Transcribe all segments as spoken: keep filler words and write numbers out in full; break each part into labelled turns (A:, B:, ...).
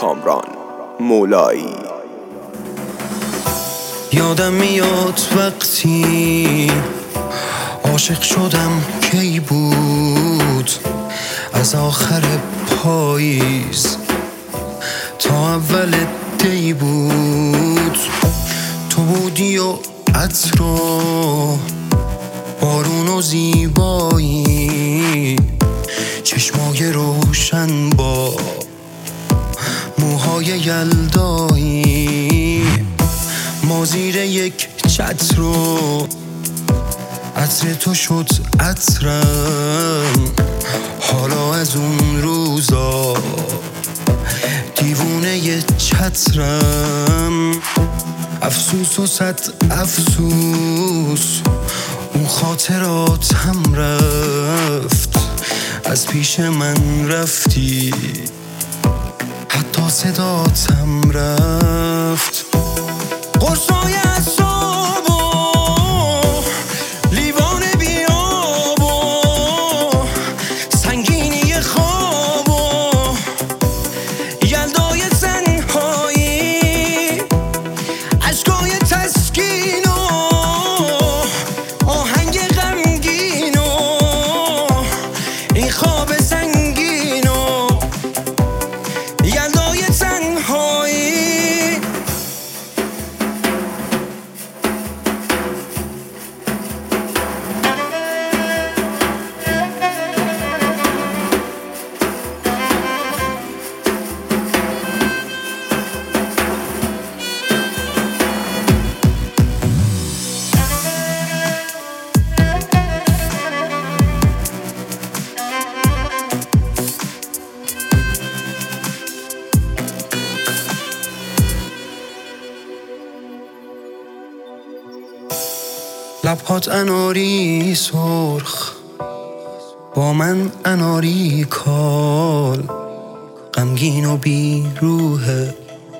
A: کامران مولایی.
B: یادم میاد وقتی عاشق شدم کی بود، از آخر پاییز تا اول دی بود. تو بودی و عطر و بارون و زیبایی، چشمای روشن با موهای یلدایی. ما زیر یک چتر و عطر تو شد عطرم، حالا از اون روزا دیوونه ی چترم. افسوس و صد افسوس اون خاطراتم رفت، از پیش من رفتی حتی صداتم رفت. قرصای اعصاب و لیوان بیاب و سنگینی خواب و یلدای تنهایی، اشکای تسکین و آهنگ غمگین و این خواب سنگین و یلدای تنهایی. لبهات اناری سرخ با من اناری کال، غمگین و بی روحه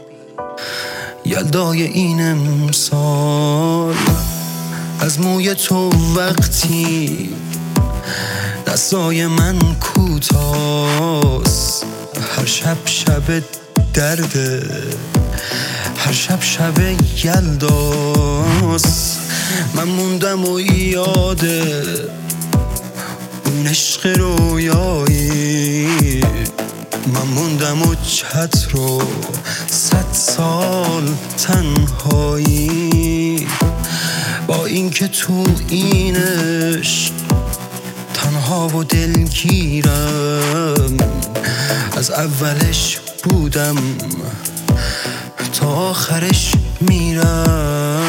B: یلدای این امسال. از موی تو وقتی دستای من کوتاست، هر شب شب درده هر شب شب یلداست. من موندم و یاده اون عشق رویایی، من موندم و چتر و صد سال تنهایی. با اینکه تو این عشق تنها و دلگیرم، از اولش بودم تا آخرش میرم.